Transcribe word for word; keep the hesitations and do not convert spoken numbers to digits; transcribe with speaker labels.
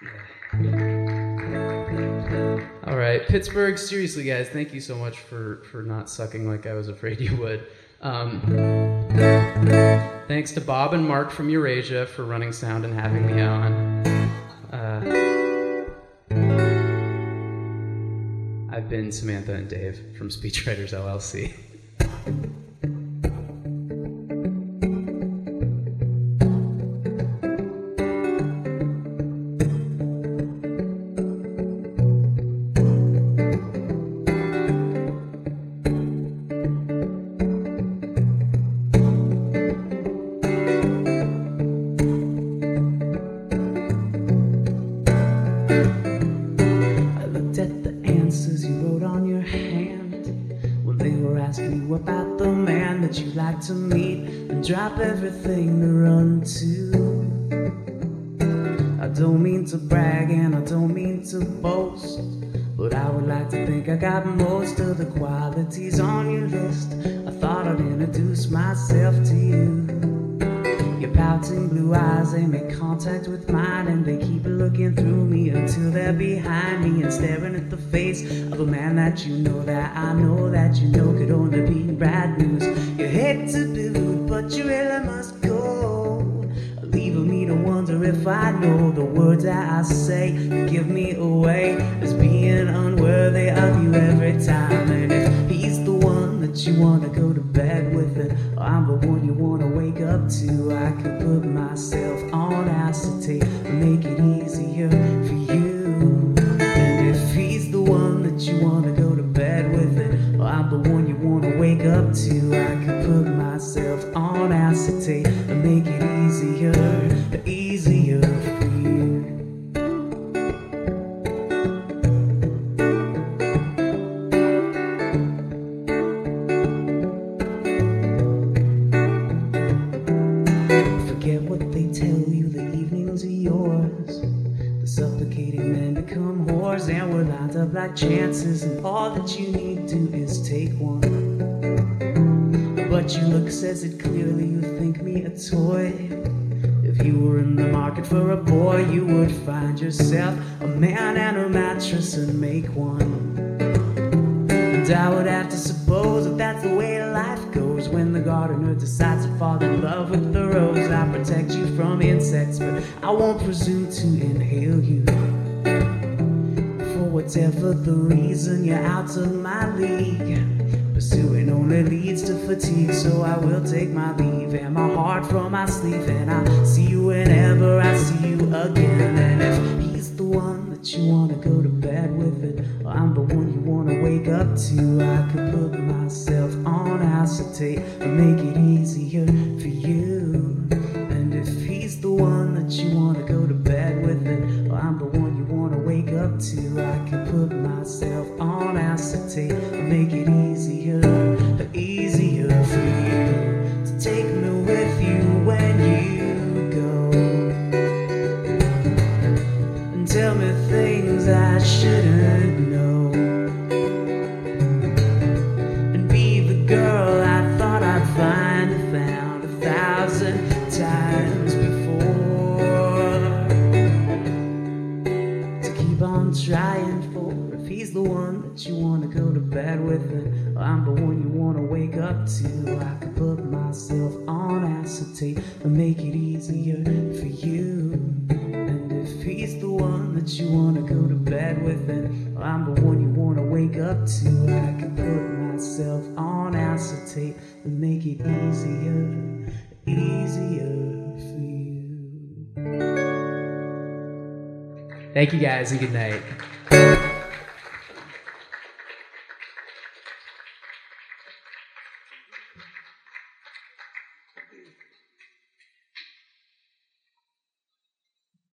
Speaker 1: All right, Pittsburgh, seriously, guys, thank you so much for, for not sucking like I was afraid you would. Um, thanks to Bob and Mark from Eurasia for running sound and having me on. Uh, I've been Samantha and Dave from Speechwriters L L C.
Speaker 2: To meet and drop everything to run to. I don't mean to brag and I don't mean to boast, but I would like to think I got most of the qualities on your list. I thought I'd introduce myself to you. Your pouting blue eyes, they make contact with mine, and they keep looking through me until they're behind me and staring at the face of a man that you know, that I know, that you know could only be bad news. You hate to be rude, but you really must go, leaving me to wonder if I know the words that I say give me away as being unworthy of you every time. And if he's the one that you want to go to bed with, and I'm the one you want to wake up to, I could put myself on acetate and make it easier for you. And if he's the one that you want to go to bed with, and I'm the one you want to wake up to, I could put myself on acetate and make it easier, easier for you. Forget what they tell you, the evenings are yours. The supplicating men become whores, and we're lined up like chances, and all that you need to do is take one. But your look says it clearly, you think me a toy. If you were in the market for a boy, you would find yourself a man and a mattress and make one. And I would have to suppose that that's the way life goes. When the gardener decides to fall in love with the rose, I protect you from insects, but I won't presume to inhale you. For whatever the reason, you're out of my league. Pursuing only leads to fatigue, so I will take my leave and my heart from my sleeve, and I'll see you whenever I see you again. And if he's the one that you want to go to bed with, and I'm the one you want to wake up to, I could put myself on acetate and make it easier for you. And if he's the one that you want to go to bed with, and I'm the one you want to wake up to, I could put myself on acetate and make it easier, easier for you to take me with you when you go, and tell me things I shouldn't know, and be the girl I thought I'd find and found a thousand times before, to keep on trying for. If he's the one that you want to go to bed with, and I'm the one you want to wake up to, I could put myself on acetate and make it easier for you. And if he's the one that you want to go to bed with, and I'm the one you want to wake up to, I could put myself on acetate and make it easier, easier for you.
Speaker 1: Thank you guys and good night.